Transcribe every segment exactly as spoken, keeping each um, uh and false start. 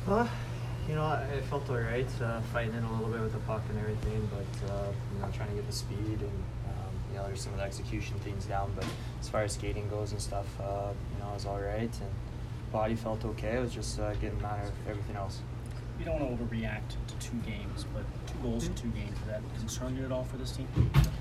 Uh, you know, I, I felt all right, uh, fighting in a little bit with the puck and everything, but, uh, you know, trying to get the speed and, um, you know, there's some of the execution things down, but as far as skating goes and stuff, uh, you know, I was all right, and body felt okay. It was just uh, getting a matter of everything else. You don't want to overreact to two games, but two goals in two games, did that concern you at all for this team?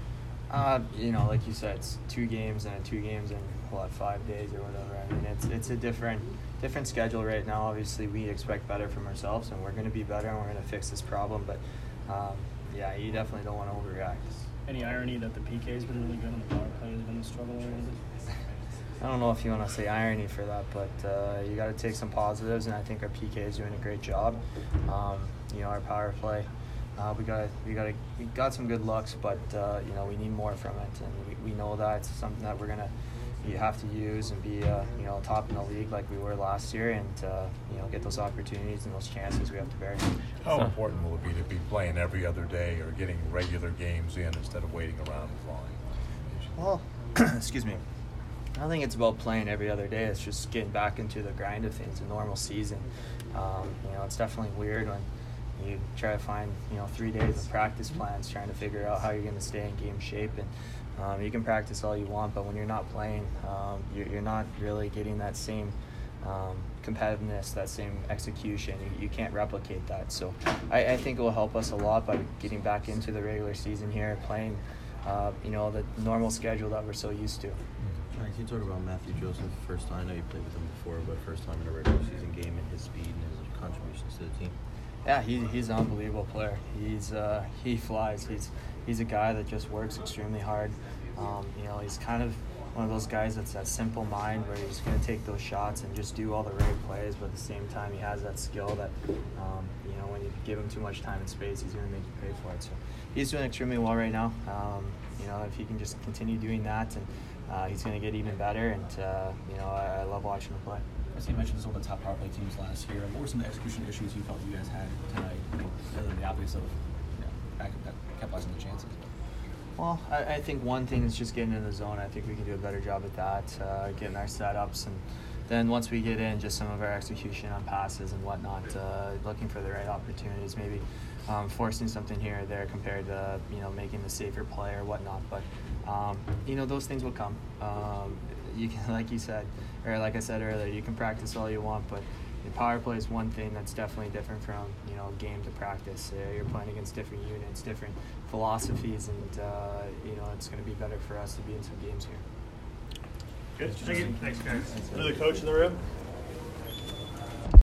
Uh, you know, like you said, it's two games and two games in what five days or whatever. I mean, it's it's a different different schedule right now. Obviously, we expect better from ourselves, and we're going to be better, and we're going to fix this problem. But um, yeah, you definitely don't want to overreact. Any irony that the P K has been really good and the power play has been struggling a little bit? I don't know if you want to say irony for that, but uh, you got to take some positives, and I think our P K is doing a great job. Um, you know, our power play. Uh, we got we got we got some good looks, but uh, you know we need more from it, and we, we know that it's something that we're gonna you have to use and be uh, you know top in the league like we were last year, and uh, you know get those opportunities and those chances we have to bury. How important will it be to be playing every other day or getting regular games in instead of waiting around and flying? Well, excuse me. I don't think it's about playing every other day. It's just getting back into the grind of things, a normal season. Um, you know, it's definitely weird when you try to find, you know, three days of practice plans, trying to figure out how you're going to stay in game shape. And um, you can practice all you want, but when you're not playing, um, you're, you're not really getting that same um, competitiveness, that same execution. You, you can't replicate that. So I, I think it will help us a lot by getting back into the regular season here, playing, uh, you know, the normal schedule that we're so used to. Can you talk about Matthew Joseph? First time, I know you played with him before, but first time in a regular season game and his speed and his contributions to the team. Yeah, he, he's an unbelievable player. He's uh, he flies. He's he's a guy that just works extremely hard. Um, you know, he's kind of one of those guys that's that simple mind where he's going to take those shots and just do all the right plays, but at the same time he has that skill that, um, you know, when you give him too much time and space, he's going to make you pay for it. So he's doing extremely well right now. Um, you know, if he can just continue doing that, and uh, he's going to get even better. And uh, you know, I, I love watching him play. As you mentioned, this was one of the top power play teams last year. What were some of the execution issues you felt you guys had tonight, I mean, other than the obvious of, you know, back, back, capitalizing the chances? Well, I, I think one thing is just getting in the zone. I think we can do a better job at that, uh, getting our setups, and then once we get in, just some of our execution on passes and whatnot, uh, looking for the right opportunities, maybe um, forcing something here or there compared to, you know, making the safer play or whatnot. But, um, you know, those things will come. Um, you can, like you said, or like I said earlier, you can practice all you want, but the power play is one thing that's definitely different from, you know, game to practice. Uh, you're playing against different units, different philosophies, and, uh, you know, it's going to be better for us to be in some games here. Good. Thank you. Thanks, guys. Another coach in the room?